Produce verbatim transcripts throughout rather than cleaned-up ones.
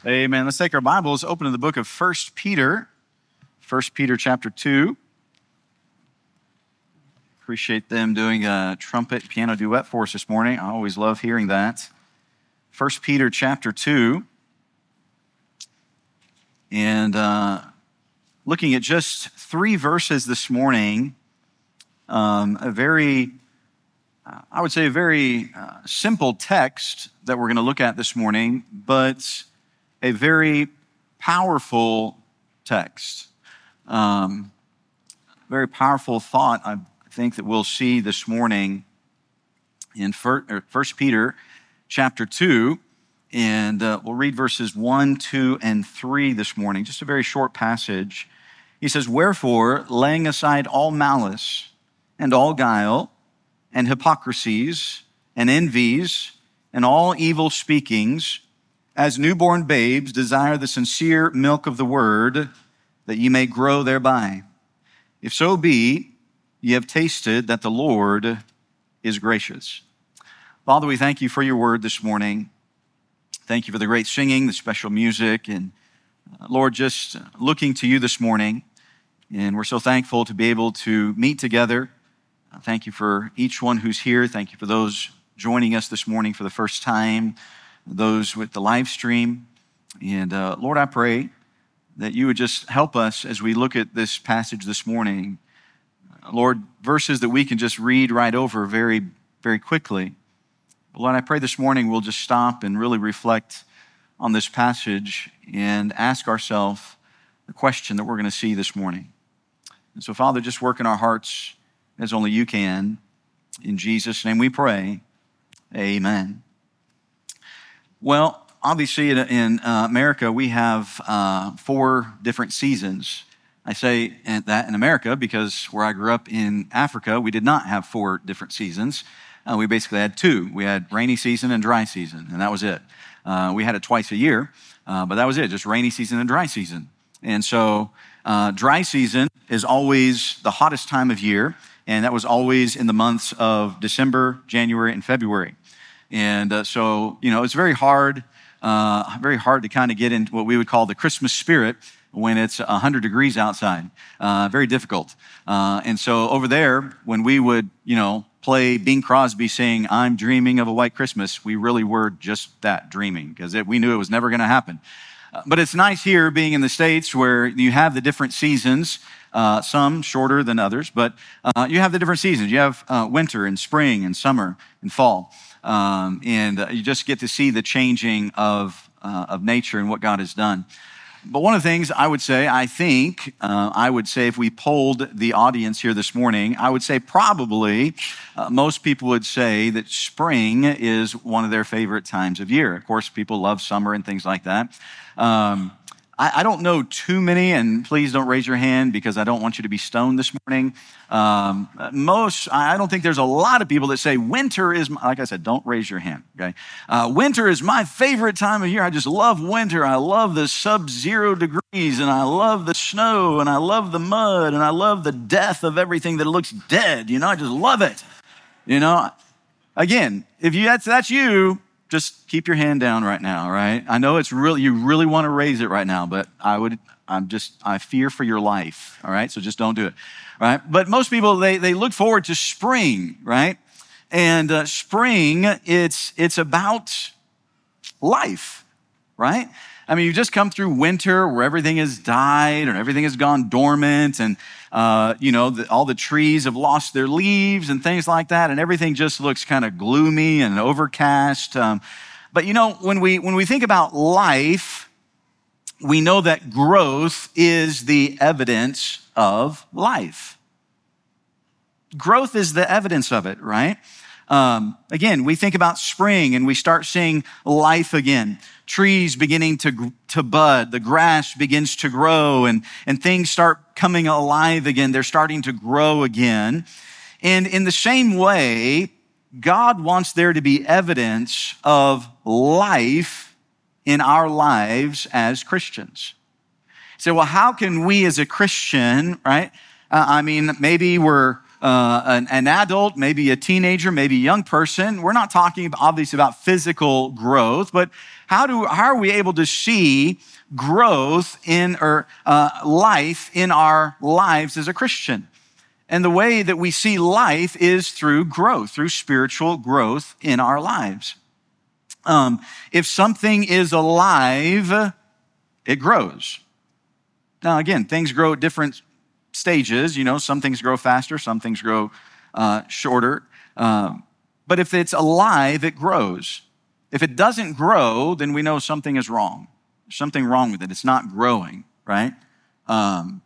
Amen. Let's take our Bibles, open to the book of First Peter. First Peter chapter two. Appreciate them doing a trumpet piano duet for us this morning. I always love hearing that. First Peter chapter two. And uh, looking at just three verses this morning, um, a very, uh, I would say a very uh, simple text that we're going to look at this morning, but a very powerful text. Um, very powerful thought, I think, that we'll see this morning in First Peter chapter two. And uh, we'll read verses one, two, and three this morning, just a very short passage. He says, "Wherefore, laying aside all malice and all guile and hypocrisies and envies and all evil speakings, as newborn babes desire the sincere milk of the word, that ye may grow thereby. If so be, ye have tasted that the Lord is gracious." Father, we thank you for your word this morning. Thank you for the great singing, the special music, and uh, Lord, just looking to you this morning. And we're so thankful to be able to meet together. Uh, thank you for each one who's here. Thank you for those joining us this morning for the first time, those with the live stream. And uh, Lord, I pray that you would just help us as we look at this passage this morning. Uh, Lord, verses that we can just read right over very, very quickly. Lord, I pray this morning we'll just stop and really reflect on this passage and ask ourselves the question that we're going to see this morning. And so, Father, just work in our hearts as only you can. In Jesus' name we pray. Amen. Well, obviously in, in uh, America, we have uh, four different seasons. I say that in America because where I grew up in Africa, we did not have four different seasons. Uh, we basically had two. We had rainy season and dry season, and that was it. Uh, we had it twice a year, uh, but that was it, just rainy season and dry season. And so uh, dry season is always the hottest time of year, and that was always in the months of December, January, and February. And uh, so, you know, it's very hard, uh, very hard to kind of get into what we would call the Christmas spirit when it's one hundred degrees outside. Uh, very difficult. Uh, and so over there, when we would, you know, play Bing Crosby saying, "I'm dreaming of a white Christmas," we really were just that, dreaming, because we knew it was never going to happen. Uh, but it's nice here being in the States where you have the different seasons, uh, some shorter than others, but uh, you have the different seasons. You have uh, winter and spring and summer and fall. Um, and uh, you just get to see the changing of, uh, of nature and what God has done. But one of the things I would say, I think, uh, I would say if we polled the audience here this morning, I would say probably uh, most people would say that spring is one of their favorite times of year. Of course, people love summer and things like that. Um, I, I don't know too many, and please don't raise your hand because I don't want you to be stoned this morning. Um, most, I don't think there's a lot of people that say winter is, my, like I said, don't raise your hand, okay? Uh, winter is my favorite time of year. I just love winter. I love the sub-zero degrees, and I love the snow, and I love the mud, and I love the death of everything that looks dead. You know, I just love it. You know, again, if you that's that's you, just keep your hand down right now, all right? I know it's really, you really want to raise it right now, but I would, I'm just, I fear for your life, all right? So just don't do it, all right? But most people, they they look forward to spring, right? And uh, spring, it's it's about life, right? I mean, you just come through winter where everything has died and everything has gone dormant, and uh, you know, the, all the trees have lost their leaves and things like that, and everything just looks kind of gloomy and overcast. Um, but you know, when we when we think about life, we know that growth is the evidence of life. Growth is the evidence of it, right? Um, again, we think about spring and we start seeing life again. Trees beginning to, to bud, the grass begins to grow, and, and things start coming alive again. They're starting to grow again. And in the same way, God wants there to be evidence of life in our lives as Christians. You say, well, how can we as a Christian, right? Uh, I mean, maybe we're uh, an, an adult, maybe a teenager, maybe a young person. We're not talking obviously about physical growth, but how do how are we able to see growth in or uh, life in our lives as a Christian? And the way that we see life is through growth, through spiritual growth in our lives. Um, if something is alive, it grows. Now, again, things grow at different stages. You know, some things grow faster, some things grow uh, shorter. Um, but if it's alive, it grows. If it doesn't grow, then we know something is wrong. There's something wrong with it. It's not growing, right? Um,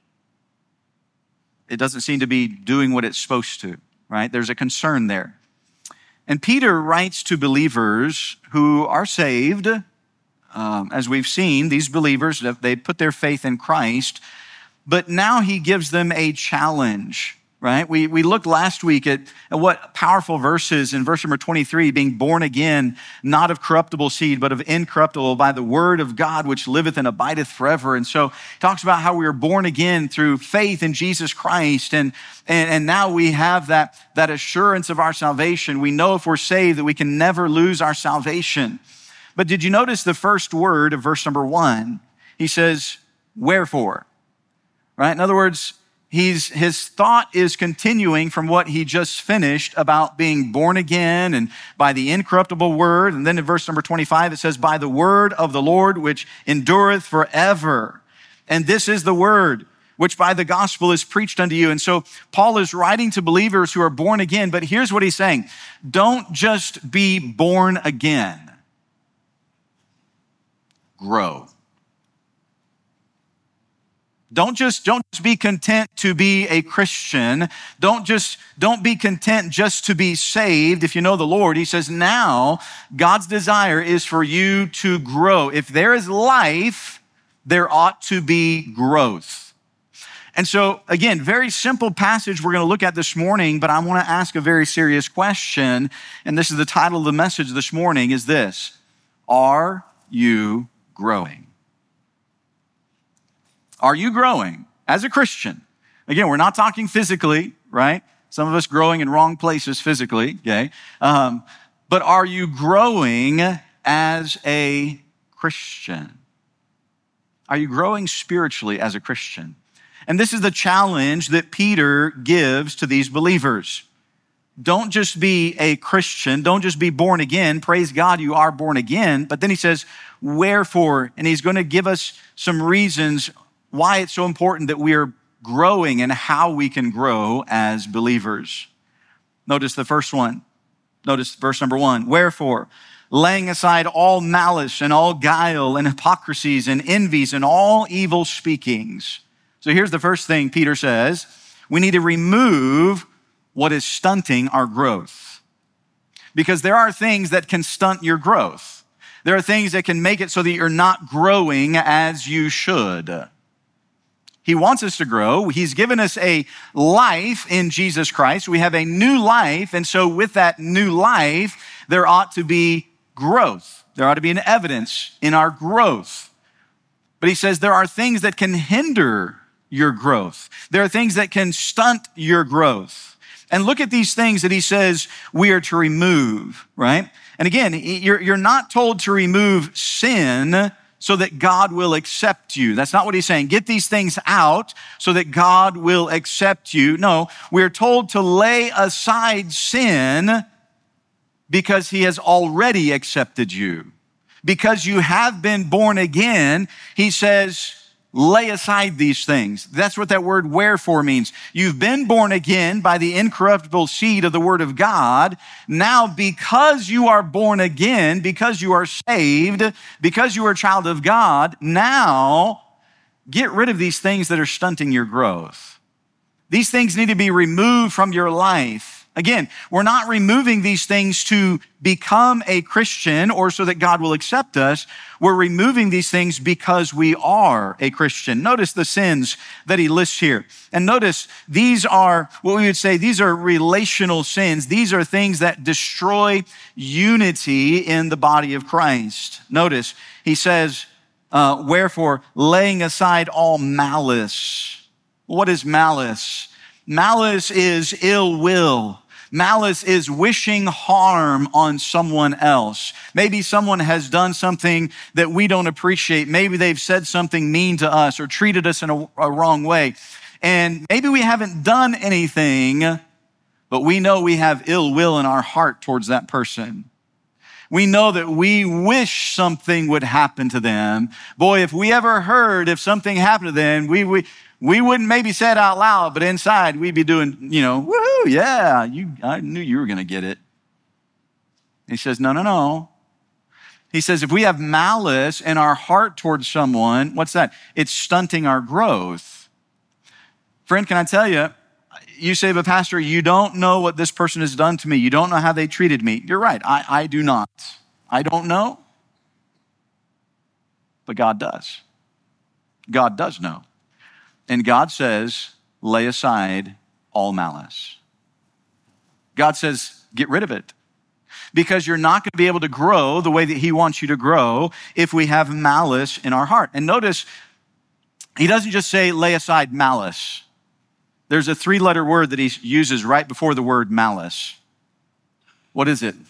It doesn't seem to be doing what it's supposed to, right? There's a concern there. And Peter writes to believers who are saved. Um, as we've seen, these believers, they put their faith in Christ, but now he gives them a challenge, right? We we looked last week at, at what powerful verses in verse number twenty-three, being born again, not of corruptible seed, but of incorruptible by the word of God, which liveth and abideth forever. And so he talks about how we were born again through faith in Jesus Christ. And, and, and now we have that, that assurance of our salvation. We know if we're saved that we can never lose our salvation. But did you notice the first word of verse number one? He says, wherefore, right? In other words, He's, his thought is continuing from what he just finished about being born again and by the incorruptible word. And then in verse number twenty-five, it says, by the word of the Lord, which endureth forever. And this is the word which by the gospel is preached unto you. And so Paul is writing to believers who are born again, but here's what he's saying. Don't just be born again. Grow. Don't just, don't just be content to be a Christian. Don't just, don't be content just to be saved if you know the Lord. He says now God's desire is for you to grow. If there is life, there ought to be growth. And so again, very simple passage we're going to look at this morning, but I want to ask a very serious question. And this is the title of the message this morning is this: are you growing? Are you growing as a Christian? Again, we're not talking physically, right? Some of us growing in wrong places physically, okay? Um, but are you growing as a Christian? Are you growing spiritually as a Christian? And this is the challenge that Peter gives to these believers. Don't just be a Christian. Don't just be born again. Praise God, you are born again. But then he says, wherefore? And he's going to give us some reasons why it's so important that we are growing and how we can grow as believers. Notice the first one. Notice verse number one. Wherefore, laying aside all malice and all guile and hypocrisies and envies and all evil speakings. So here's the first thing Peter says. We need to remove what is stunting our growth. Because there are things that can stunt your growth. There are things that can make it so that you're not growing as you should. He wants us to grow. He's given us a life in Jesus Christ. We have a new life. And so with that new life, there ought to be growth. There ought to be an evidence in our growth. But he says there are things that can hinder your growth. There are things that can stunt your growth. And look at these things that he says we are to remove, right? And again, you're, you're not told to remove sin so that God will accept you. That's not what he's saying. Get these things out so that God will accept you. No, we're told to lay aside sin because he has already accepted you. Because you have been born again, he says, lay aside these things. That's what that word wherefore means. You've been born again by the incorruptible seed of the word of God. Now, because you are born again, because you are saved, because you are a child of God, now get rid of these things that are stunting your growth. These things need to be removed from your life. Again, we're not removing these things to become a Christian or so that God will accept us. We're removing these things because we are a Christian. Notice the sins that he lists here. And notice these are what we would say, these are relational sins. These are things that destroy unity in the body of Christ. Notice he says, uh, wherefore, laying aside all malice. What is malice? Malice is ill will. Malice is wishing harm on someone else. Maybe someone has done something that we don't appreciate. Maybe they've said something mean to us or treated us in a, a wrong way. And maybe we haven't done anything, but we know we have ill will in our heart towards that person. We know that we wish something would happen to them. Boy, if we ever heard if something happened to them, we we we wouldn't maybe say it out loud, but inside we'd be doing, you know, woohoo, yeah, you, I knew you were going to get it. He says, no, no, no. He says, if we have malice in our heart towards someone, what's that? It's stunting our growth. Friend, can I tell you, you say, but Pastor, you don't know what this person has done to me. You don't know how they treated me. You're right. I, I do not. I don't know. But God does. God does know. And God says, lay aside all malice. God says, get rid of it. Because you're not going to be able to grow the way that he wants you to grow if we have malice in our heart. And notice, he doesn't just say, lay aside malice. There's a three-letter word that he uses right before the word malice. What is it?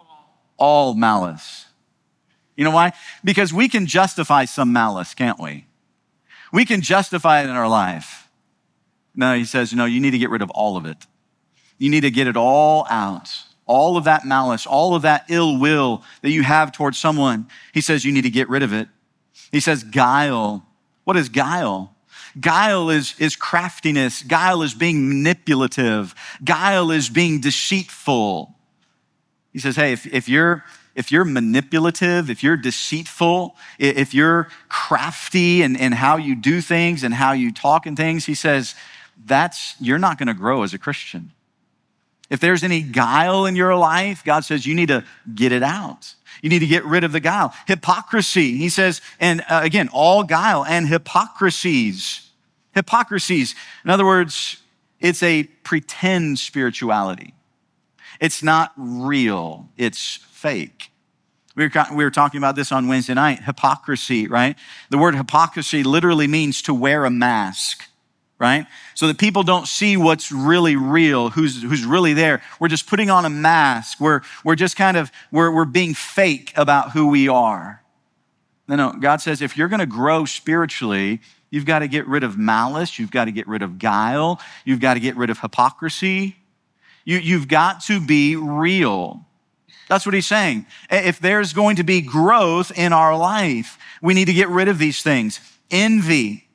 All malice. You know why? Because we can justify some malice, can't we? We can justify it in our life. No, he says, no, you need to get rid of all of it. You need to get it all out. All of that malice, all of that ill will that you have towards someone. He says you need to get rid of it. He says guile. What is guile? Guile is, is craftiness. Guile is being manipulative. Guile is being deceitful. He says, hey, if, if you're if you're manipulative, if you're deceitful, if you're crafty in, in how you do things and how you talk and things, he says, that's you're not going to grow as a Christian. If there's any guile in your life, God says you need to get it out. You need to get rid of the guile. Hypocrisy, he says, and uh, again, all guile and hypocrisies. Hypocrisies. In other words, it's a pretend spirituality. It's not real. It's fake. We were, we were talking about this on Wednesday night. Hypocrisy, right? The word hypocrisy literally means to wear a mask, right? So that people don't see what's really real, who's who's really there. We're just putting on a mask. We're we're just kind of we're we're being fake about who we are. No, no. God says if you're going to grow spiritually, you've got to get rid of malice. You've got to get rid of guile. You've got to get rid of hypocrisy. You you've got to be real. That's what he's saying. If there's going to be growth in our life, we need to get rid of these things. Envy,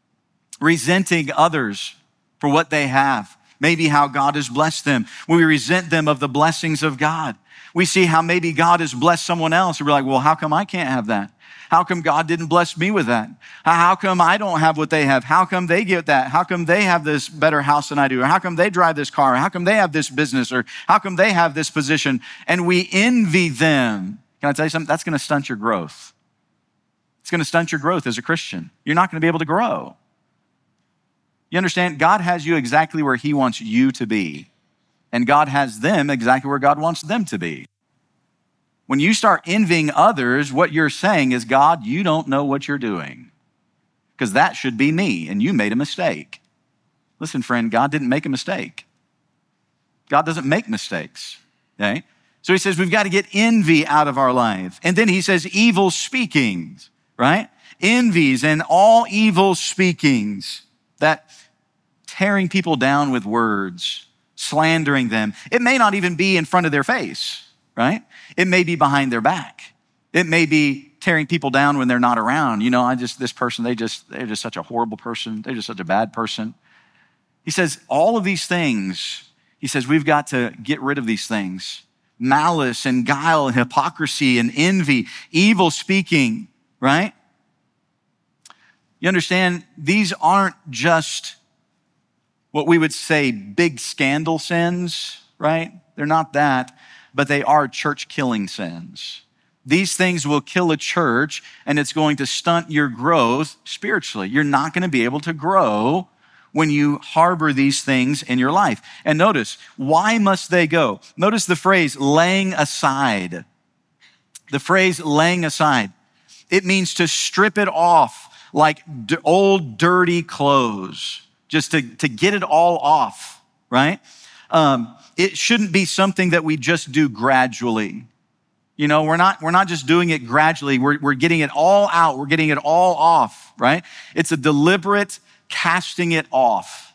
resenting others for what they have, maybe how God has blessed them. We resent them of the blessings of God. We see how maybe God has blessed someone else, and we're like, well, how come I can't have that? How come God didn't bless me with that? How come I don't have what they have? How come they get that? How come they have this better house than I do? Or how come they drive this car? How come they have this business? Or how come they have this position? And we envy them. Can I tell you something? That's going to stunt your growth. It's going to stunt your growth as a Christian. You're not going to be able to grow. You understand? God has you exactly where he wants you to be. And God has them exactly where God wants them to be. When you start envying others, what you're saying is, God, you don't know what you're doing. Because that should be me, and you made a mistake. Listen, friend, God didn't make a mistake. God doesn't make mistakes, okay? So he says we've got to get envy out of our life. And then he says evil speakings, right? Envies and all evil speakings, that tearing people down with words, slandering them. It may not even be in front of their face, right? It may be behind their back. It may be tearing people down when they're not around. You know, I just, this person, they just, they're just such a horrible person. They're just such a bad person. He says all of these things, he says we've got to get rid of these things. Malice and guile and hypocrisy and envy, evil speaking, right? You understand, these aren't just what we would say big scandal sins, right? They're not that. But they are church-killing sins. These things will kill a church, and it's going to stunt your growth spiritually. You're not going to be able to grow when you harbor these things in your life. And notice, why must they go? Notice the phrase, laying aside. The phrase, laying aside. It means to strip it off like d- old, dirty clothes. just to, to get it all off, right? Um, it shouldn't be something that we just do gradually. You know, we're not, we're not just doing it gradually. We're, we're getting it all out. We're getting it all off, right? It's a deliberate casting it off.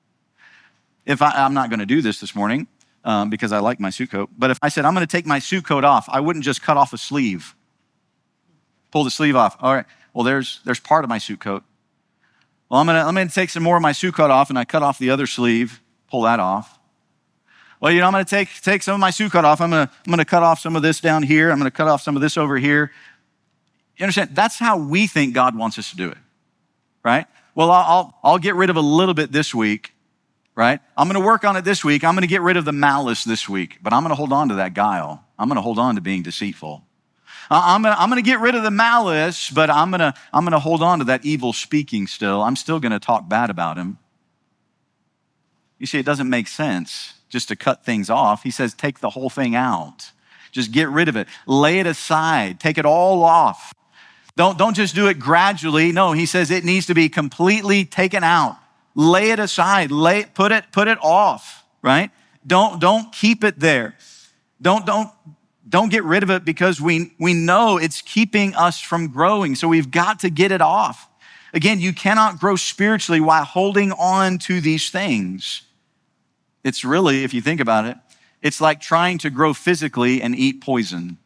If I, I'm not going to do this this morning um, because I like my suit coat, but if I said, I'm going to take my suit coat off, I wouldn't just cut off a sleeve, pull the sleeve off. All right, well, there's, there's part of my suit coat. Well, I'm going to, I'm going to take some more of my suit coat off, and I cut off the other sleeve, pull that off. Well, you know, I'm going to take, take some of my suit coat off. I'm going to, I'm going to cut off some of this down here. I'm going to cut off some of this over here. You understand? That's how we think God wants us to do it, right? Well, I'll, I'll get rid of a little bit this week, right? I'm going to work on it this week. I'm going to get rid of the malice this week, but I'm going to hold on to that guile. I'm going to hold on to being deceitful. I'm going to, I'm going to get rid of the malice, but I'm going to, I'm going to hold on to that evil speaking still. I'm still going to talk bad about him. You see, it doesn't make sense just to cut things off. He says, take the whole thing out. Just get rid of it. Lay it aside. Take it all off. Don't, don't just do it gradually. No, he says it needs to be completely taken out. Lay it aside. Lay, put it, put it off, right? Don't, don't keep it there. Don't, don't, don't get rid of it because we, we know it's keeping us from growing. So we've got to get it off. Again, you cannot grow spiritually while holding on to these things. It's really, if you think about it, it's like trying to grow physically and eat poison.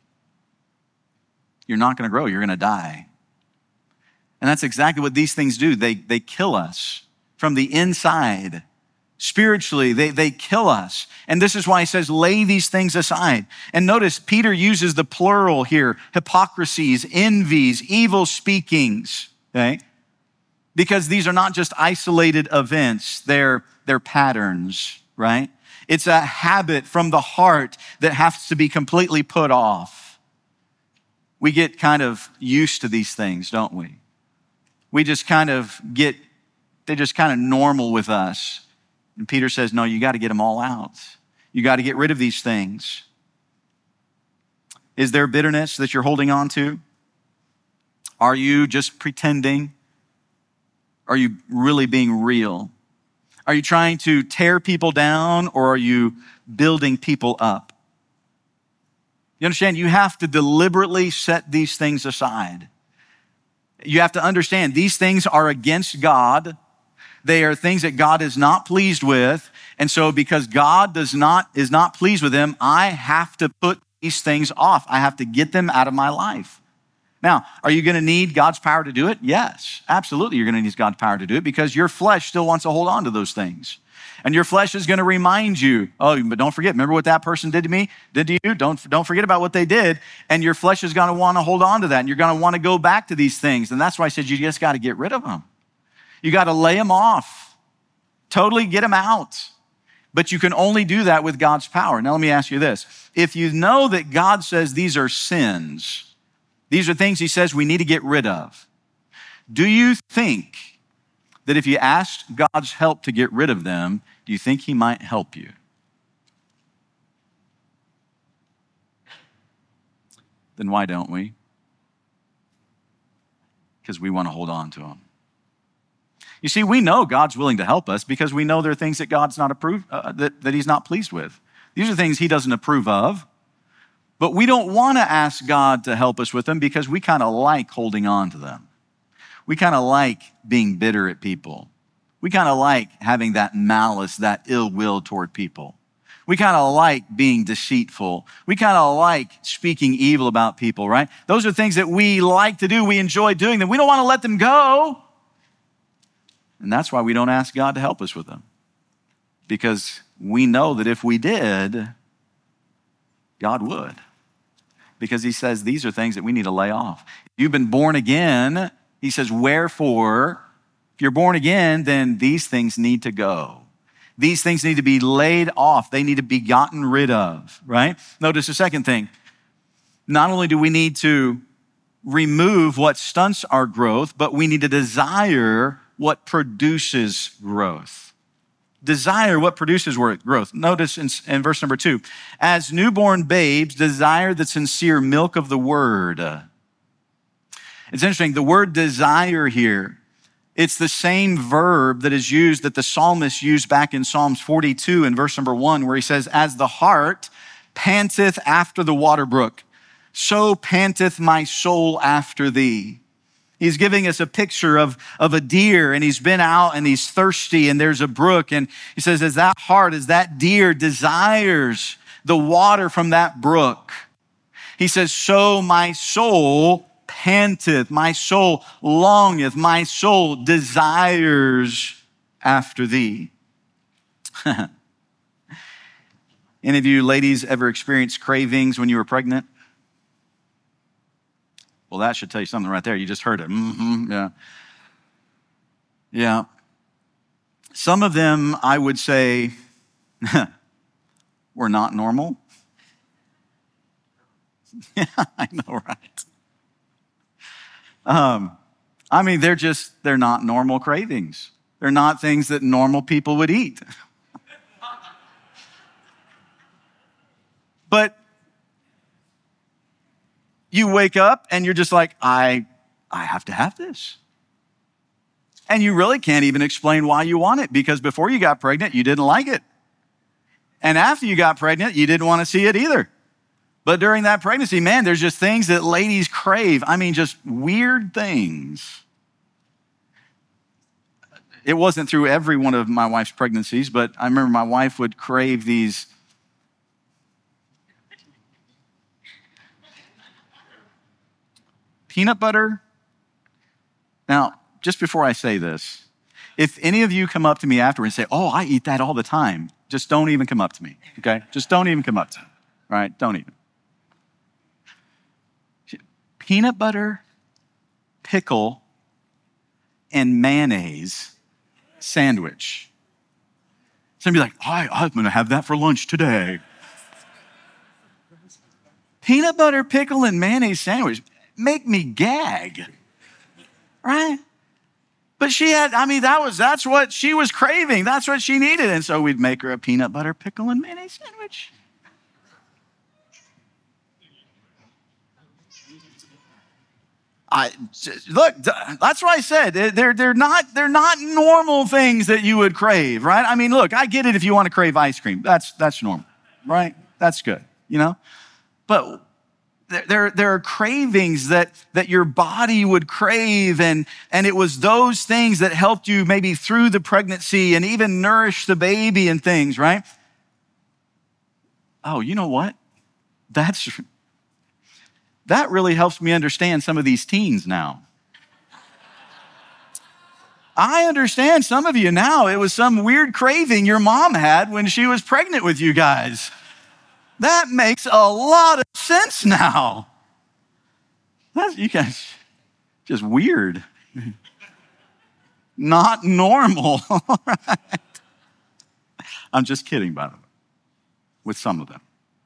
You're not going to grow. You're going to die. And that's exactly what these things do. They, they kill us from the inside. Spiritually, they, they kill us. And this is why he says, lay these things aside. And notice, Peter uses the plural here, hypocrisies, envies, evil speakings, okay? Because these are not just isolated events. They're, they're patterns, right? It's a habit from the heart that has to be completely put off. We get kind of used to these things, don't we? We just kind of get, they're just kind of normal with us. And Peter says, no, you got to get them all out. You got to get rid of these things. Is there bitterness that you're holding on to? Are you just pretending? Are you really being real? Are you trying to tear people down, or are you building people up? You understand? You have to deliberately set these things aside. You have to understand these things are against God. They are things that God is not pleased with. And so because God does not, is not pleased with them, I have to put these things off. I have to get them out of my life. Now, are you going to need God's power to do it? Yes, absolutely. You're going to need God's power to do it because your flesh still wants to hold on to those things. And your flesh is going to remind you, oh, but don't forget, remember what that person did to me, did to you? Don't, don't forget about what they did. And your flesh is going to want to hold on to that. And you're going to want to go back to these things. And that's why I said you just got to get rid of them. You got to lay them off. Totally get them out. But you can only do that with God's power. Now, let me ask you this. If you know that God says these are sins, these are things he says we need to get rid of, do you think that if you asked God's help to get rid of them, do you think he might help you? Then why don't we? Because we want to hold on to them. You see, we know God's willing to help us because we know there are things that God's not approved, uh, that, that he's not pleased with. These are things he doesn't approve of. But we don't want to ask God to help us with them because we kind of like holding on to them. We kind of like being bitter at people. We kind of like having that malice, that ill will toward people. We kind of like being deceitful. We kind of like speaking evil about people, right? Those are things that we like to do. We enjoy doing them. We don't want to let them go. And that's why we don't ask God to help us with them. Because we know that if we did, God would. Because he says these are things that we need to lay off. If you've been born again, he says, wherefore, if you're born again, then these things need to go. These things need to be laid off. They need to be gotten rid of, right? Notice the second thing. Not only do we need to remove what stunts our growth, but we need to desire what produces growth. Desire what produces growth. Notice in, in verse number two, as newborn babes, desire the sincere milk of the word. It's interesting. The word desire here It's the same verb that is used that the psalmist used back in Psalms forty-two in verse number one, where he says, as the hart panteth after the water brook, so panteth my soul after thee. He's giving us a picture of, of a deer, and he's been out and he's thirsty and there's a brook. And he says, as that hart, as that deer desires the water from that brook, he says, so my soul panteth, my soul longeth, my soul desires after thee. Any of you ladies ever experienced cravings when you were pregnant? Well, that should tell you something right there. You just heard it. Mm-hmm, yeah. Yeah. Some of them, I would say, were not normal. Yeah, I know, right? Um, I mean, they're just, they're not normal cravings. They're not things that normal people would eat. But you wake up and you're just like, I, I have to have this. And you really can't even explain why you want it, because before you got pregnant, you didn't like it. And after you got pregnant, you didn't want to see it either. But during that pregnancy, man, there's just things that ladies crave. I mean, just weird things. It wasn't through every one of my wife's pregnancies, but I remember my wife would crave these peanut butter. Now, just before I say this, if any of you come up to me after and say, oh, I eat that all the time, just don't even come up to me, okay? Just don't even come up to me, all right? Don't even. Peanut butter, pickle, and mayonnaise sandwich. Somebody like, oh, I'm going to have that for lunch today. Peanut butter, pickle, and mayonnaise sandwich make me gag, right? But she had, I mean, that was, that's what she was craving. That's what she needed. And so we'd make her a peanut butter, pickle, and mayonnaise sandwich. I look, that's what I said. They're, they're not, they're not normal things that you would crave, right? I mean, look, I get it if you want to crave ice cream. That's, that's normal, right? That's good, you know? But there, there are cravings that, that your body would crave, and, and it was those things that helped you maybe through the pregnancy and even nourish the baby and things, right? Oh, you know what? That's, that really helps me understand some of these teens now. I understand some of you now. It was some weird craving your mom had when she was pregnant with you guys. That makes a lot of sense now. That's, you guys, just weird. Not normal. Right? I'm just kidding, by the way, with some of them.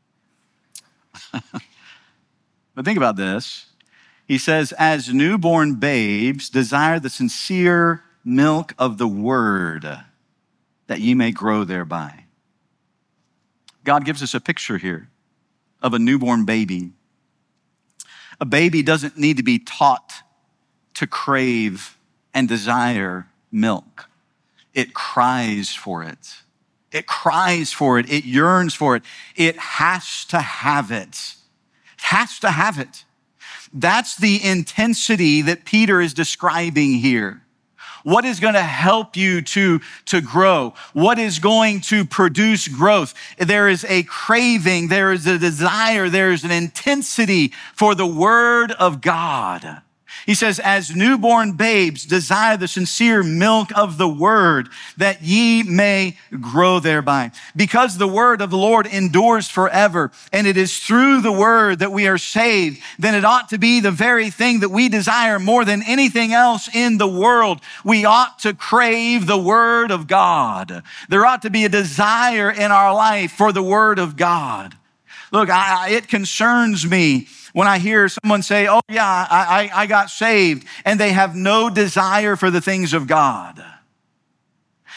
But think about this. He says, as newborn babes, desire the sincere milk of the word, that ye may grow thereby. God gives us a picture here of a newborn baby. A baby doesn't need to be taught to crave and desire milk. It cries for it. It cries for it. It yearns for it. It has to have it. It has to have it. That's the intensity that Peter is describing here. What is going to help you to, to grow? What is going to produce growth? There is a craving, there is a desire, there is an intensity for the word of God. He says, as newborn babes, desire the sincere milk of the word, that ye may grow thereby. Because the word of the Lord endures forever, and it is through the word that we are saved, then it ought to be the very thing that we desire more than anything else in the world. We ought to crave the word of God. There ought to be a desire in our life for the word of God. Look, I, it concerns me when I hear someone say, oh yeah, I, I, I got saved, and they have no desire for the things of God.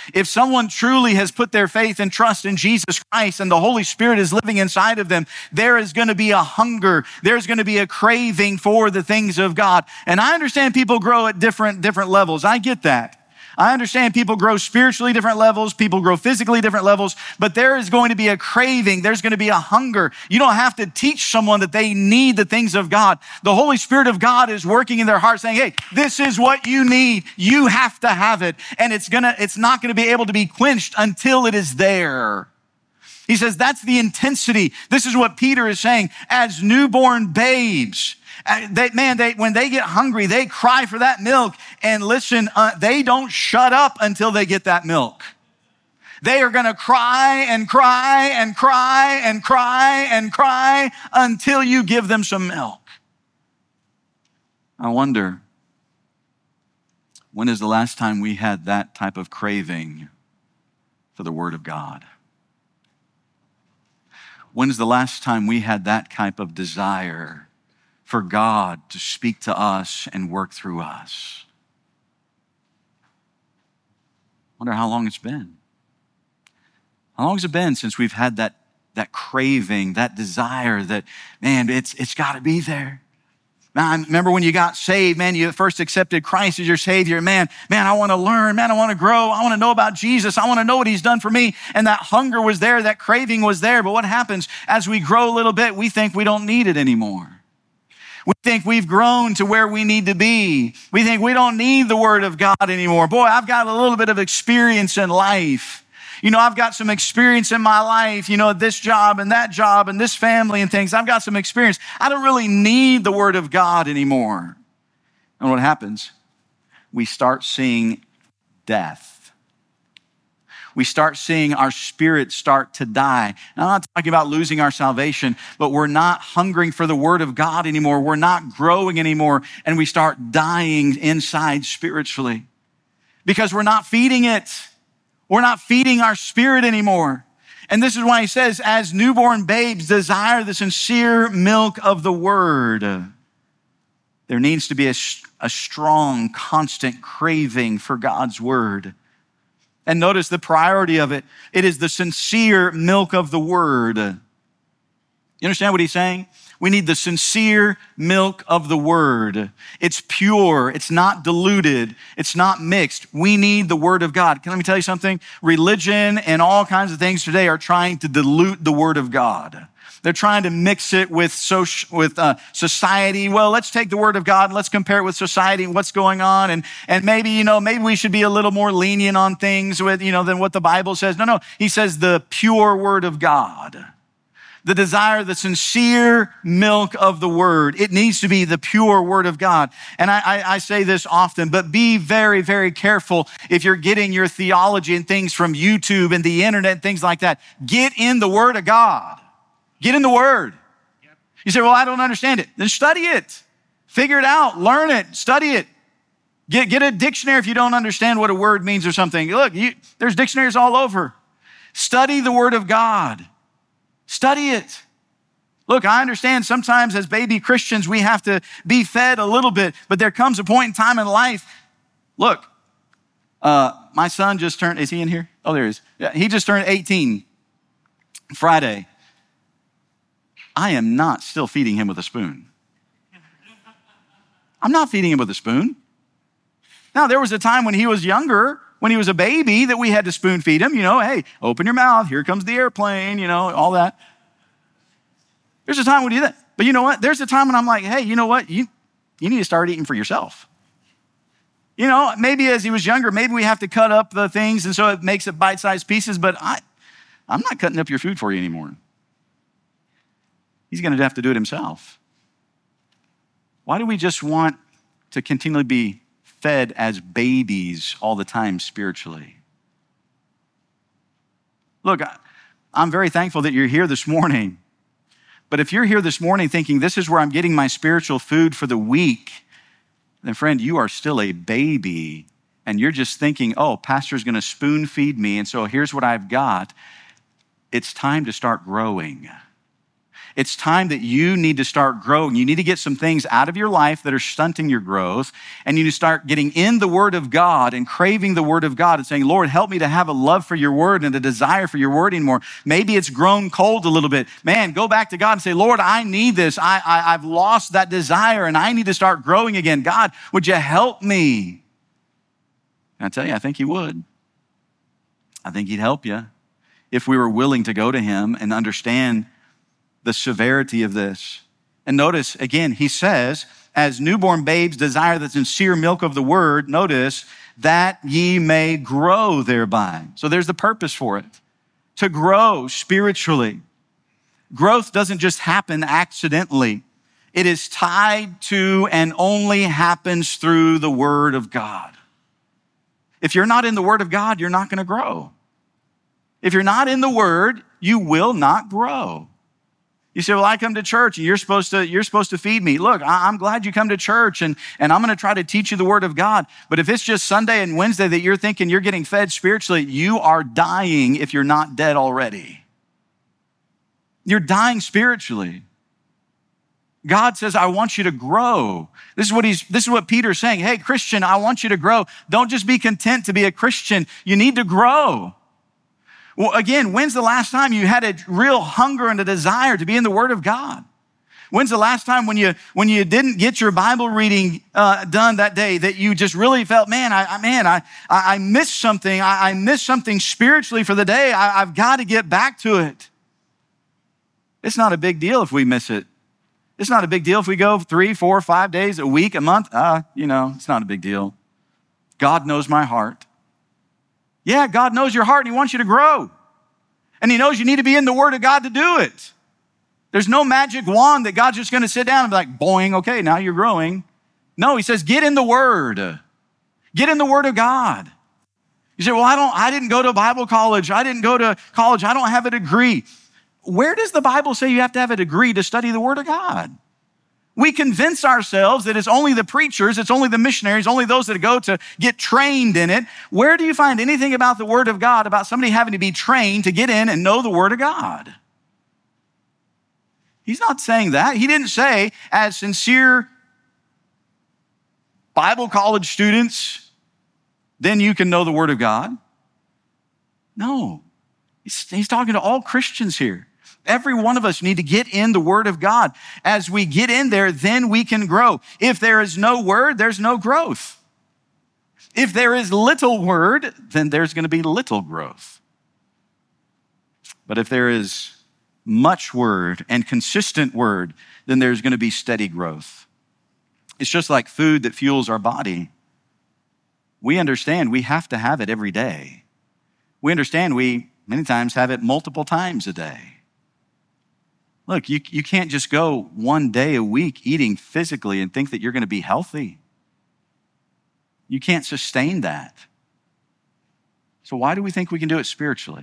If someone truly has put their faith and trust in Jesus Christ and the Holy Spirit is living inside of them, there is going to be a hunger. There's going to be a craving for the things of God. And I understand people grow at different, different levels. I get that. I understand people grow spiritually different levels, people grow physically different levels, but there is going to be a craving. There's going to be a hunger. You don't have to teach someone that they need the things of God. The Holy Spirit of God is working in their heart saying, hey, this is what you need. You have to have it. And it's gonna, it's not going to be able to be quenched until it is there. He says that's the intensity. This is what Peter is saying. As newborn babes, They, man, they, when they get hungry, they cry for that milk. And listen, uh, they don't shut up until they get that milk. They are going to cry and cry and cry and cry and cry until you give them some milk. I wonder, when is the last time we had that type of craving for the Word of God? When is the last time we had that type of desire for God to speak to us and work through us? I wonder how long it's been. How long has it been since we've had that, that craving, that desire that, man, it's, it's got to be there. Man, remember when you got saved, man, you first accepted Christ as your Savior. Man, man, I want to learn. Man, I want to grow. I want to know about Jesus. I want to know what He's done for me. And that hunger was there. That craving was there. But what happens as we grow a little bit, we think we don't need it anymore. We think we've grown to where we need to be. We think we don't need the Word of God anymore. Boy, I've got a little bit of experience in life. You know, I've got some experience in my life, you know, this job and that job and this family and things. I've got some experience. I don't really need the Word of God anymore. And what happens? We start seeing death. We start seeing our spirit start to die. Now, I'm not talking about losing our salvation, but we're not hungering for the Word of God anymore. We're not growing anymore, and we start dying inside spiritually because we're not feeding it. We're not feeding our spirit anymore. And this is why he says, as newborn babes desire the sincere milk of the Word. There needs to be a, a strong, constant craving for God's Word. And notice the priority of it. It is the sincere milk of the Word. You understand what he's saying? We need the sincere milk of the Word. It's pure. It's not diluted. It's not mixed. We need the Word of God. Can let me tell you something? Religion and all kinds of things today are trying to dilute the Word of God. They're trying to mix it with social, with uh, society. Well, let's take the Word of God and let's compare it with society and what's going on. And, and maybe, you know, maybe we should be a little more lenient on things with, you know, than what the Bible says. No, no. He says the pure Word of God. The desire, the sincere milk of the Word. It needs to be the pure Word of God. And I, I, I say this often, but be very, very careful if you're getting your theology and things from YouTube and the internet and things like that. Get in the Word of God. Get in the Word. You say, well, I don't understand it. Then study it. Figure it out. Learn it. Study it. Get, get a dictionary if you don't understand what a word means or something. Look, you, there's dictionaries all over. Study the Word of God. Study it. Look, I understand sometimes as baby Christians, we have to be fed a little bit, but there comes a point in time in life. Look, uh, my son just turned, is he in here? Oh, there he is. Yeah, he just turned eighteen Friday. I am not still feeding him with a spoon. I'm not feeding him with a spoon. Now, there was a time when he was younger, when he was a baby, that we had to spoon feed him. You know, hey, open your mouth. Here comes the airplane, you know, all that. There's a time when we do that. But you know what? There's a time when I'm like, hey, you know what? You, you need to start eating for yourself. You know, maybe as he was younger, maybe we have to cut up the things, and so it makes it bite-sized pieces, but I, I'm not cutting up your food for you anymore. He's going to have to do it himself. Why do we just want to continually be fed as babies all the time spiritually? Look, I'm very thankful that you're here this morning. But if you're here this morning thinking this is where I'm getting my spiritual food for the week, then friend, you are still a baby. And you're just thinking, oh, pastor's going to spoon feed me, and so here's what I've got. It's time to start growing. It's time that you need to start growing. You need to get some things out of your life that are stunting your growth, and you need to start getting in the Word of God and craving the Word of God and saying, Lord, help me to have a love for your Word and a desire for your Word anymore. Maybe it's grown cold a little bit. Man, go back to God and say, Lord, I need this. I, I, I've lost that desire, and I need to start growing again. God, would you help me? And I tell you, I think he would. I think he'd help you if we were willing to go to him and understand the severity of this. And notice, again, he says, as newborn babes desire the sincere milk of the word, notice, that ye may grow thereby. So there's the purpose for it, to grow spiritually. Growth doesn't just happen accidentally. It is tied to and only happens through the word of God. If you're not in the word of God, you're not going to grow. If you're not in the word, you will not grow. You say, well, I come to church and you're supposed to, you're supposed to feed me. Look, I'm glad you come to church and, and I'm going to try to teach you the word of God. But if it's just Sunday and Wednesday that you're thinking you're getting fed spiritually, you are dying if you're not dead already. You're dying spiritually. God says, I want you to grow. This is what he's, this is what Peter's saying. Hey, Christian, I want you to grow. Don't just be content to be a Christian. You need to grow. Well, again, when's the last time you had a real hunger and a desire to be in the Word of God? When's the last time when you when you didn't get your Bible reading uh, done that day that you just really felt, man, I, I man, I I missed something. I, I missed something spiritually for the day. I, I've got to get back to it. It's not a big deal if we miss it. It's not a big deal if we go three, four, five days, a week, a month. Uh, you know, it's not a big deal. God knows my heart. Yeah, God knows your heart and he wants you to grow. And he knows you need to be in the Word of God to do it. There's no magic wand that God's just going to sit down and be like, boing, okay, now you're growing. No, he says, get in the Word. Get in the Word of God. You say, well, I don't, I didn't go to Bible college. I didn't go to college. I don't have a degree. Where does the Bible say you have to have a degree to study the Word of God? We convince ourselves that it's only the preachers, it's only the missionaries, only those that go to get trained in it. Where do you find anything about the Word of God, about somebody having to be trained to get in and know the Word of God? He's not saying that. He didn't say, as sincere Bible college students, then you can know the Word of God. No, he's, he's talking to all Christians here. Every one of us need to get in the Word of God. As we get in there, then we can grow. If there is no Word, there's no growth. If there is little Word, then there's going to be little growth. But if there is much Word and consistent Word, then there's going to be steady growth. It's just like food that fuels our body. We understand we have to have it every day. We understand we many times have it multiple times a day. Look, you, you can't just go one day a week eating physically and think that you're going to be healthy. You can't sustain that. So why do we think we can do it spiritually?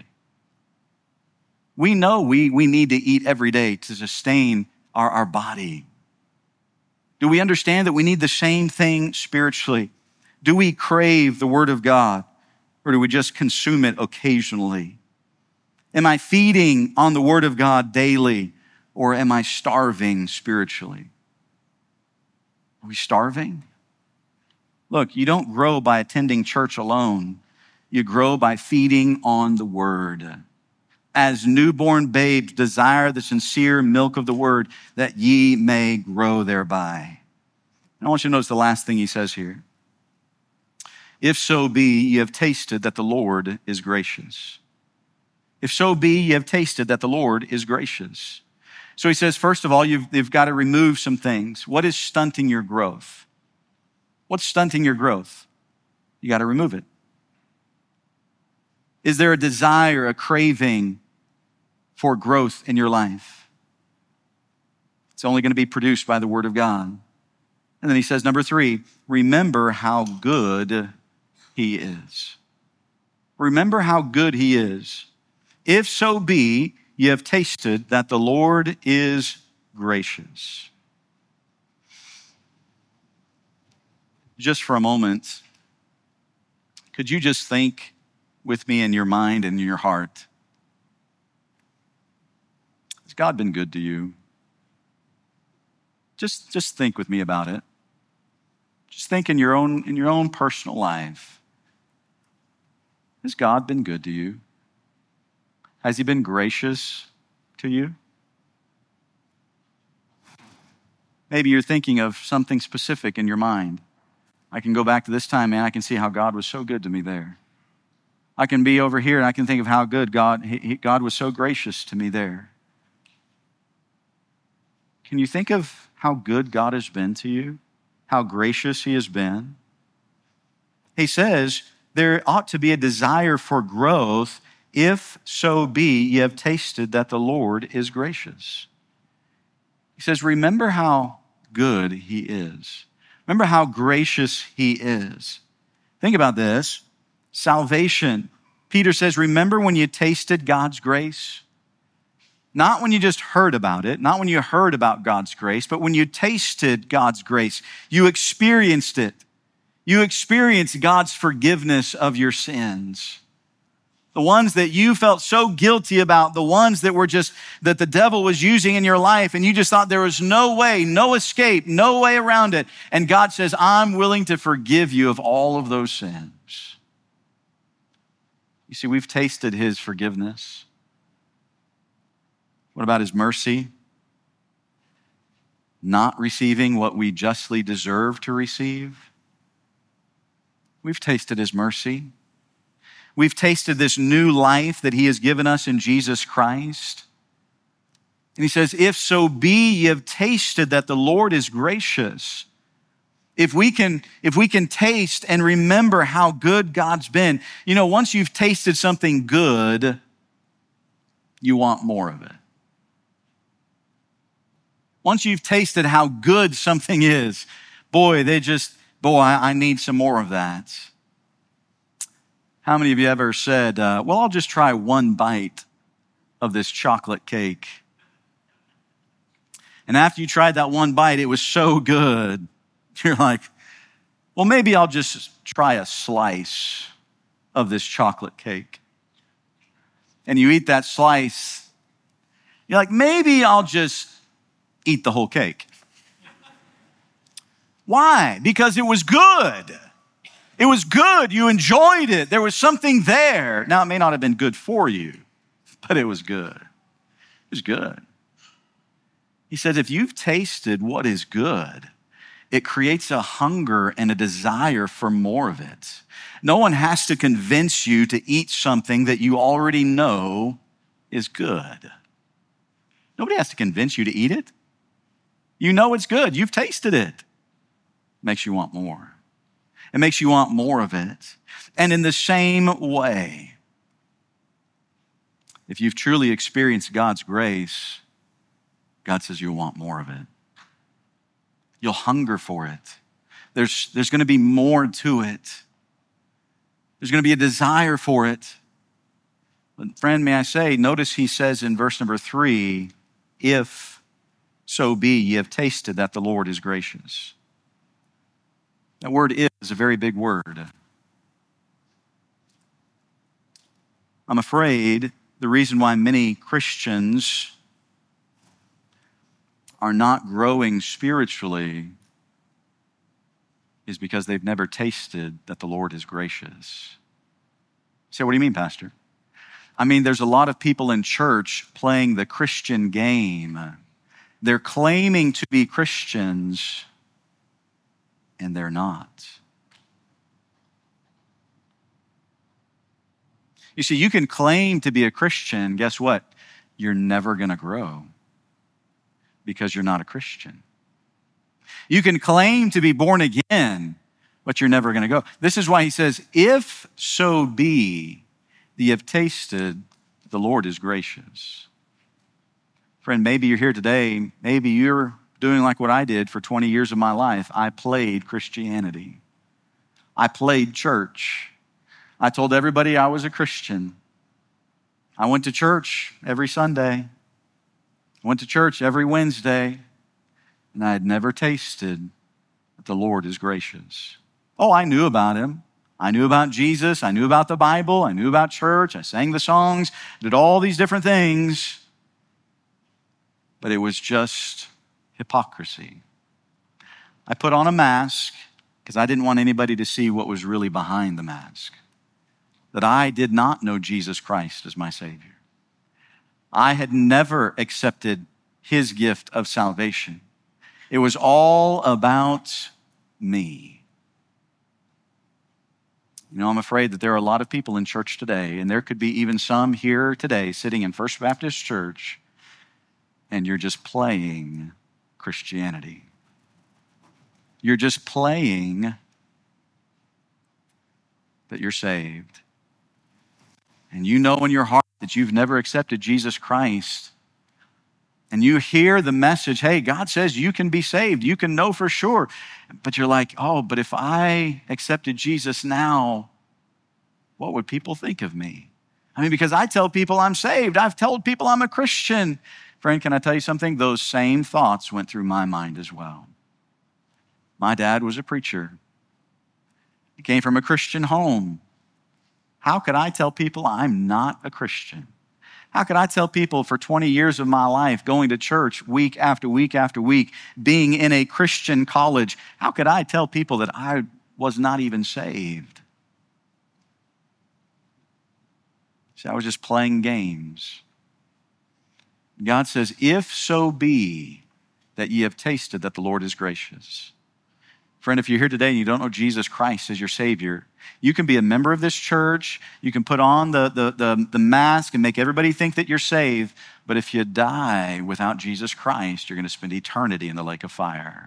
We know we, we need to eat every day to sustain our, our body. Do we understand that we need the same thing spiritually? Do we crave the Word of God, or do we just consume it occasionally? Am I feeding on the Word of God daily? Or am I starving spiritually? Are we starving? Look, you don't grow by attending church alone. You grow by feeding on the Word. As newborn babes desire the sincere milk of the Word, that ye may grow thereby. And I want you to notice the last thing he says here. If so be ye have tasted that the Lord is gracious. If so be ye have tasted that the Lord is gracious. So he says, first of all, you've, you've got to remove some things. What is stunting your growth? What's stunting your growth? You got to remove it. Is there a desire, a craving for growth in your life? It's only going to be produced by the Word of God. And then he says, number three, remember how good he is. Remember how good he is. If so be, ye have tasted that the Lord is gracious. Just for a moment, could you just think with me in your mind and in your heart? Has God been good to you? Just, just think with me about it. Just think in your own, in your own personal life. Has God been good to you? Has he been gracious to you? Maybe you're thinking of something specific in your mind. I can go back to this time, man, I can see how God was so good to me there. I can be over here and I can think of how good God, he, God was so gracious to me there. Can you think of how good God has been to you? How gracious he has been? He says there ought to be a desire for growth if so be ye have tasted that the Lord is gracious. He says, remember how good he is. Remember how gracious he is. Think about this. Salvation. Peter says, remember when you tasted God's grace? Not when you just heard about it, not when you heard about God's grace, but when you tasted God's grace. You experienced it. You experienced God's forgiveness of your sins. The ones that you felt so guilty about, the ones that were just, that the devil was using in your life, and you just thought there was no way, no escape, no way around it. And God says, I'm willing to forgive you of all of those sins. You see, we've tasted his forgiveness. What about his mercy? Not receiving what we justly deserve to receive. We've tasted his mercy. We've tasted this new life that he has given us in Jesus Christ. And he says, if so be ye have tasted that the Lord is gracious. If we can, if we can taste and remember how good God's been, you know, once you've tasted something good, you want more of it. Once you've tasted how good something is, boy, they just, boy, I, I need some more of that. How many of you ever said, uh, well, I'll just try one bite of this chocolate cake. And after you tried that one bite, it was so good. You're like, well, maybe I'll just try a slice of this chocolate cake. And you eat that slice. You're like, maybe I'll just eat the whole cake. Why? Because it was good. It was good. You enjoyed it. There was something there. Now, it may not have been good for you, but it was good. It was good. He says, if you've tasted what is good, it creates a hunger and a desire for more of it. No one has to convince you to eat something that you already know is good. Nobody has to convince you to eat it. You know it's good. You've tasted it. It makes you want more. It makes you want more of it. And in the same way, if you've truly experienced God's grace, God says you'll want more of it. You'll hunger for it. There's, there's going to be more to it. There's going to be a desire for it. But friend, may I say, notice he says in verse number three, if so be ye have tasted that the Lord is gracious. That word is a very big word. I'm afraid the reason why many Christians are not growing spiritually is because they've never tasted that the Lord is gracious. You say, what do you mean, Pastor? I mean, there's a lot of people in church playing the Christian game. They're claiming to be Christians, and they're not. You see, you can claim to be a Christian. Guess what? You're never going to grow because you're not a Christian. You can claim to be born again, but you're never going to go. This is why he says, if so be that you have tasted that the Lord is gracious. Friend, maybe you're here today. Maybe you're doing like what I did for twenty years of my life. I played Christianity. I played church. I told everybody I was a Christian. I went to church every Sunday. I went to church every Wednesday. And I had never tasted that the Lord is gracious. Oh, I knew about him. I knew about Jesus. I knew about the Bible. I knew about church. I sang the songs, did all these different things. But it was just hypocrisy. I put on a mask because I didn't want anybody to see what was really behind the mask. That I did not know Jesus Christ as my Savior. I had never accepted his gift of salvation. It was all about me. You know, I'm afraid that there are a lot of people in church today, and there could be even some here today sitting in First Baptist Church, and you're just playing Christianity. You're just playing that you're saved. And you know in your heart that you've never accepted Jesus Christ. And you hear the message, hey, God says you can be saved. You can know for sure. But you're like, oh, but if I accepted Jesus now, what would people think of me? I mean, because I tell people I'm saved. I've told people I'm a Christian. Friend, can I tell you something? Those same thoughts went through my mind as well. My dad was a preacher. He came from a Christian home. How could I tell people I'm not a Christian? How could I tell people for twenty years of my life, going to church week after week after week, being in a Christian college, how could I tell people that I was not even saved? See, I was just playing games. God says, if so be that ye have tasted that the Lord is gracious. Friend, if you're here today and you don't know Jesus Christ as your Savior, you can be a member of this church. You can put on the, the, the, the mask and make everybody think that you're saved. But if you die without Jesus Christ, you're going to spend eternity in the lake of fire.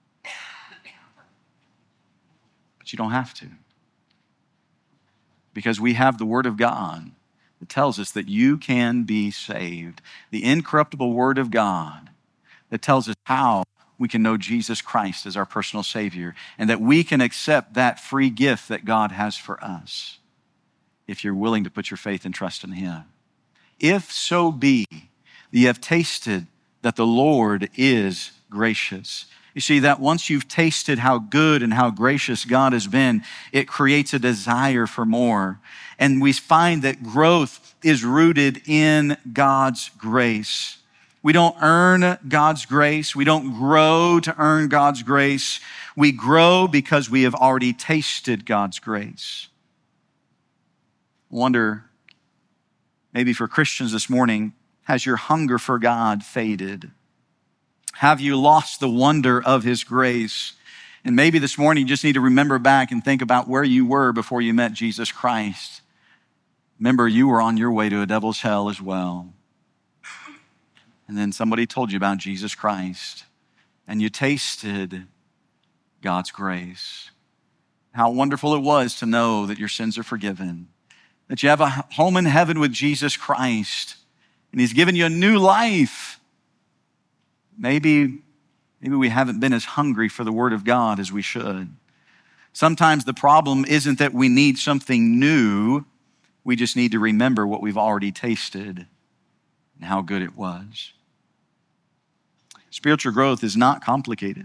But you don't have to. Because we have the Word of God that tells us that you can be saved. The incorruptible Word of God that tells us how we can know Jesus Christ as our personal Savior, and that we can accept that free gift that God has for us if you're willing to put your faith and trust in Him. If so be that you have tasted that the Lord is gracious. You see, that once you've tasted how good and how gracious God has been, it creates a desire for more. And we find that growth is rooted in God's grace. We don't earn God's grace. We don't grow to earn God's grace. We grow because we have already tasted God's grace. I wonder, maybe for Christians this morning, has your hunger for God faded? Have you lost the wonder of His grace? And maybe this morning you just need to remember back and think about where you were before you met Jesus Christ. Remember, you were on your way to a devil's hell as well. And then somebody told you about Jesus Christ, and you tasted God's grace. How wonderful it was to know that your sins are forgiven, that you have a home in heaven with Jesus Christ, and He's given you a new life. Maybe, maybe we haven't been as hungry for the Word of God as we should. Sometimes the problem isn't that we need something new. We just need to remember what we've already tasted and how good it was. Spiritual growth is not complicated,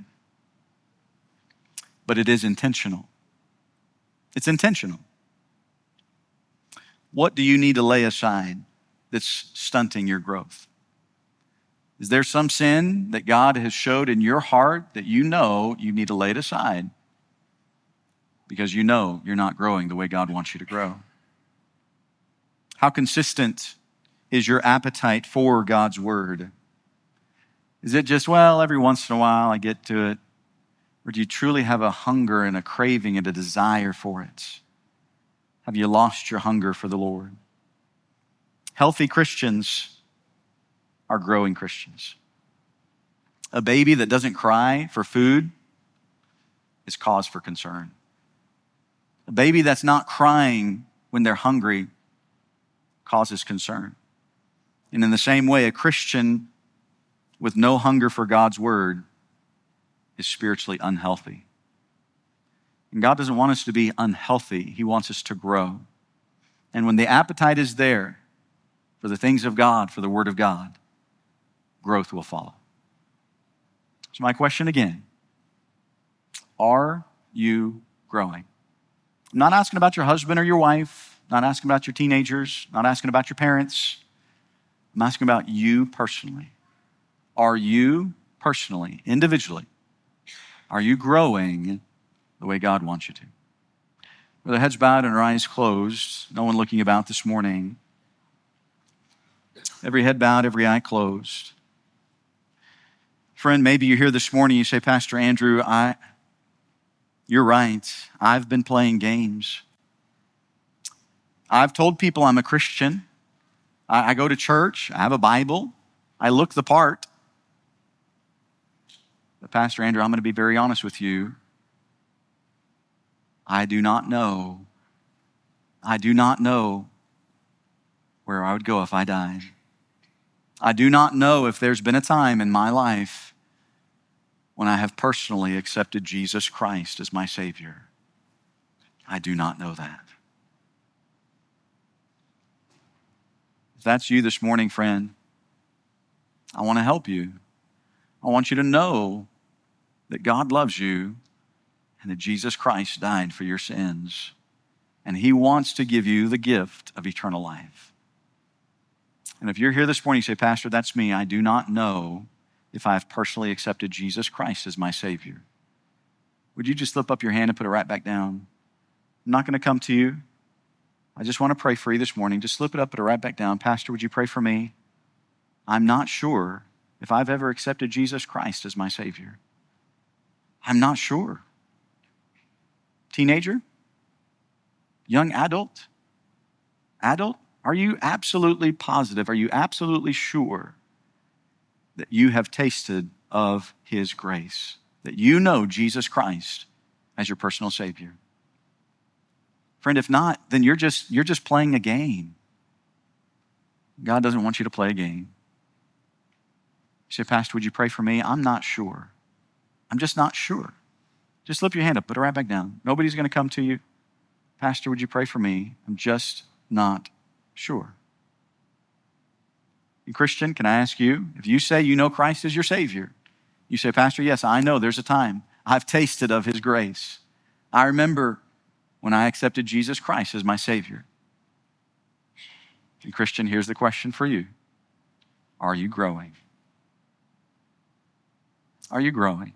but it is intentional. It's intentional. What do you need to lay aside that's stunting your growth? Is there some sin that God has showed in your heart that you know you need to lay it aside because you know you're not growing the way God wants you to grow? How consistent is your appetite for God's Word? Is it just, well, every once in a while I get to it? Or do you truly have a hunger and a craving and a desire for it? Have you lost your hunger for the Lord? Healthy Christians are growing Christians. A baby that doesn't cry for food is cause for concern. A baby that's not crying when they're hungry causes concern. And in the same way, a Christian with no hunger for God's Word is spiritually unhealthy. And God doesn't want us to be unhealthy. He wants us to grow. And when the appetite is there for the things of God, for the Word of God, growth will follow. So my question again, are you growing? I'm not asking about your husband or your wife, not asking about your teenagers, not asking about your parents. I'm asking about you personally. Are you personally, individually, are you growing the way God wants you to? With our heads bowed and our eyes closed, no one looking about this morning. Every head bowed, every eye closed. Friend, maybe you're here this morning, you say, Pastor Andrew, I, you're right. I've been playing games. I've told people I'm a Christian. I, I go to church. I have a Bible. I look the part. But Pastor Andrew, I'm going to be very honest with you. I do not know. I do not know where I would go if I died. I do not know if there's been a time in my life when I have personally accepted Jesus Christ as my Savior. I do not know that. If that's you this morning, friend, I want to help you. I want you to know that God loves you and that Jesus Christ died for your sins. And He wants to give you the gift of eternal life. And if you're here this morning, you say, Pastor, that's me. I do not know if I have personally accepted Jesus Christ as my Savior. Would you just slip up your hand and put it right back down? I'm not going to come to you. I just want to pray for you this morning. Just slip it up, put it right back down. Pastor, would you pray for me? I'm not sure if I've ever accepted Jesus Christ as my Savior. I'm not sure. Teenager? Young adult? Adult? Are you absolutely positive? Are you absolutely sure that you have tasted of His grace? That you know Jesus Christ as your personal Savior? Friend, if not, then you're just, you're just playing a game. God doesn't want you to play a game. You say, Pastor, would you pray for me? I'm not sure. I'm just not sure. Just slip your hand up, put it right back down. Nobody's going to come to you. Pastor, would you pray for me? I'm just not sure. And Christian, can I ask you, if you say you know Christ as your Savior, you say, Pastor, yes, I know there's a time. I've tasted of His grace. I remember when I accepted Jesus Christ as my Savior. And Christian, here's the question for you. Are you growing? Are you growing?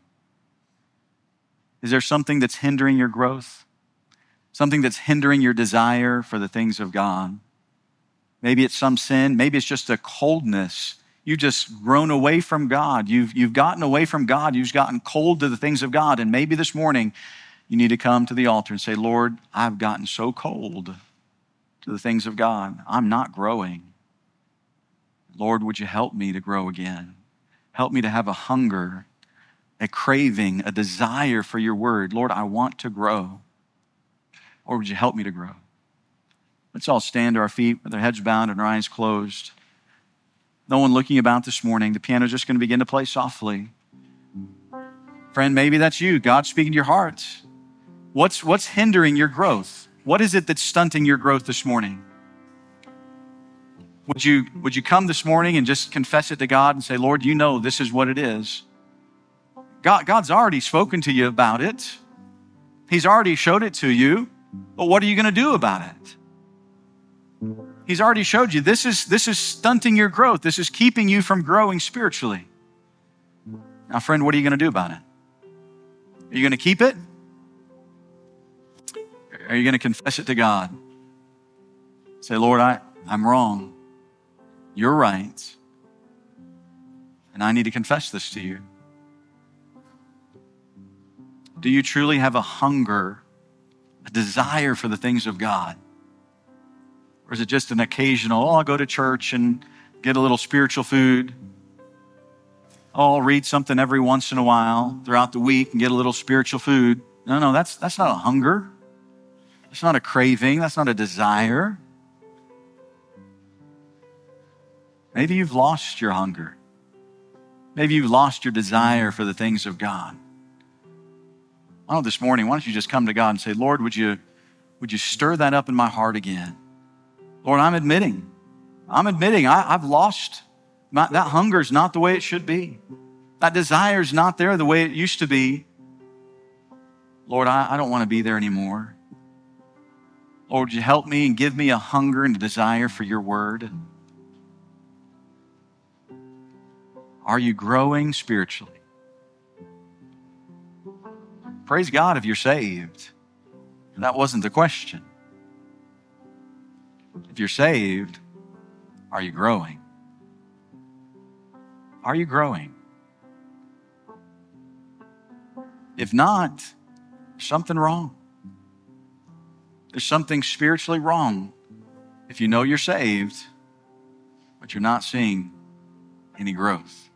Is there something that's hindering your growth? Something that's hindering your desire for the things of God? Maybe it's some sin. Maybe it's just a coldness. You've just grown away from God. You've, you've gotten away from God. You've gotten cold to the things of God. And maybe this morning you need to come to the altar and say, Lord, I've gotten so cold to the things of God. I'm not growing. Lord, would you help me to grow again? Help me to have a hunger, a craving, a desire for your word. Lord, I want to grow. Or would you help me to grow? Let's all stand to our feet with our heads bowed and our eyes closed. No one looking about this morning. The piano's just going to begin to play softly. Friend, maybe that's you. God's speaking to your heart. What's, what's hindering your growth? What is it that's stunting your growth this morning? Would you, would you come this morning and just confess it to God and say, Lord, you know this is what it is. God, God's already spoken to you about it. He's already showed it to you. But what are you going to do about it? He's already showed you this is, this is stunting your growth. This is keeping you from growing spiritually. Now, friend, what are you going to do about it? Are you going to keep it? Are you going to confess it to God? Say, Lord, I, I'm wrong. You're right. And I need to confess this to you. Do you truly have a hunger, a desire for the things of God? Or is it just an occasional, oh, I'll go to church and get a little spiritual food. Oh, I'll read something every once in a while throughout the week and get a little spiritual food. No, no, that's, that's not a hunger. That's not a craving. That's not a desire. Maybe you've lost your hunger. Maybe you've lost your desire for the things of God. Why don't this morning, why don't you just come to God and say, Lord, would you, would you stir that up in my heart again? Lord, I'm admitting, I'm admitting I, I've lost, my, that hunger is not the way it should be. That desire is not there the way it used to be. Lord, I, I don't want to be there anymore. Lord, would you help me and give me a hunger and a desire for your word? Are you growing spiritually? praise God if you're saved. That wasn't the question. If you're saved, are you growing? Are you growing? If not, there's something wrong. There's something spiritually wrong if you know you're saved, but you're not seeing any growth.